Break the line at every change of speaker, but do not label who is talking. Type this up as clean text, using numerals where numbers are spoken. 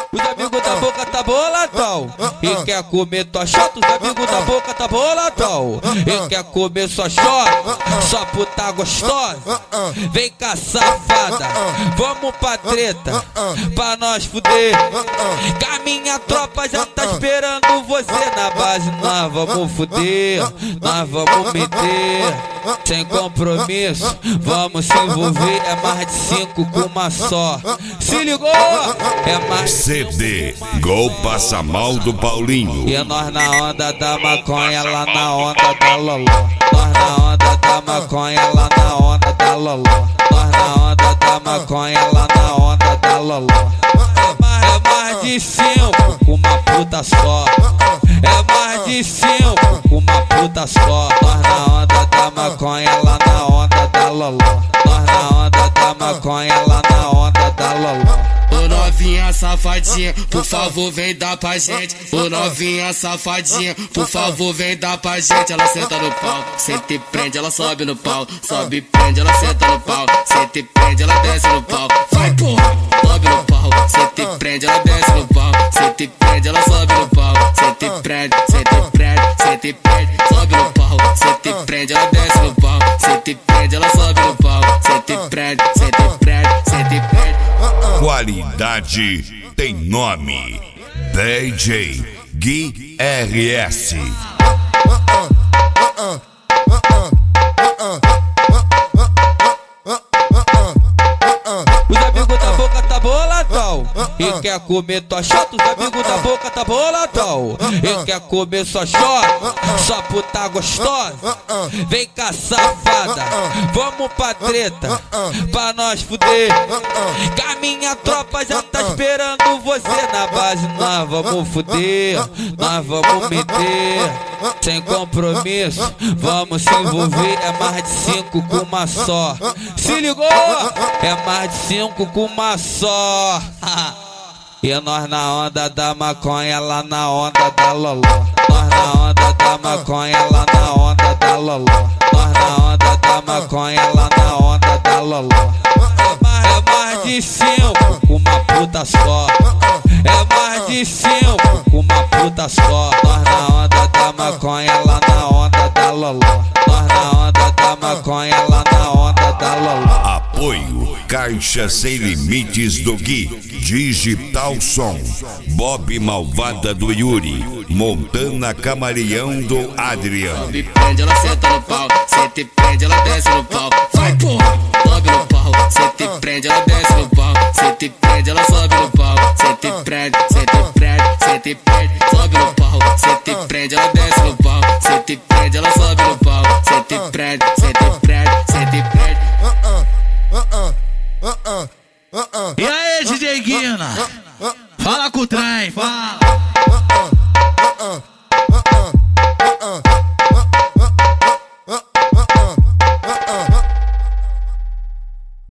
Os amigos da boca tá boladão e quer comer tua chota. Os amigos da boca tá boladão e quer comer sua chota. Só puta gostosa, vem cá safada. Vamos pra treta, pra nós fuder. Que a minha tropa já tá esperando você na base. Nós vamos fuder, nós vamos meter. Sem compromisso, vamos se envolver. É mais de 5 com uma só. Se ligou? É mais
CD Gol Passa Mal do Paulinho.
E nós na onda da maconha, lá na onda da loló. Nós na onda da maconha, lá na onda da loló. Nós na onda da maconha, lá na onda da loló. É mais de 5 com uma puta só. É mais de 5 com uma puta só. Nós na onda da maconha, lá na onda da loló. Nós na onda da maconha, lá na onda da loló.
Ô novinha safadinha, por favor vem dar pra gente. Ô novinha safadinha, por favor vem dar pra gente. Ela senta no pau, senta e prende, ela sobe no pau. Sobe e prende, ela senta no pau. Senta e prende, ela desce no pau. Vai porra, sobe no pau. Senta e prende, ela desce no pau. Senta e prende, ela sobe no pau. Senta e prende, senta e prende, senta e prende, sobe no pau. Senta e prende, ela desce no pau. Senta e prende, ela sobe no pau. Senta e prende, senta e prende, senta e prende.
Qualidade tem nome. DJ Gui RS.
Os amigos da boca tá boladão e quer comer tua chota. Os amigos da boca tá boladão e quer comer sua chota. Só puta gostosa, vem cá safada. Vamos pra treta, pra nós fuder. Que a minha tropa já tá esperando você na base. Nós vamos fuder, nós vamos meter. Sem compromisso, vamos se envolver. É mais de 5 com uma só. Se ligou? É mais de 5 com uma só. E nós na onda da maconha, lá na onda da loló. Nós na onda da maconha, lá na onda da loló. Nós na onda da maconha, lá na onda da loló. É mais de 5 com uma puta só. É mais de 5 com uma puta só. Nós na onda da maconha, lá na onda da loló. Nós na onda da maconha, lá na onda da loló.
Apoio Caixa Sem Limites do Gui, Digital Som, Bob Malvada do Yuri, Montana Camaleão do Adriano.
Sobe e prende, ela senta no pau. Senta e prende, ela desce no pau. Vai porra, sobe no pau. Senta e prende, ela desce no pau. Senta e prende, ela sobe no pau. Senta e prende, senta e prende, senta e prende, sobe no pau. Senta e prende, ela desce no pau. Senta e prende, ela sobe no pau. Senta e prende, senta e prende, senta e prende.
E aí, DJ Guina? Fala com o trem, fala.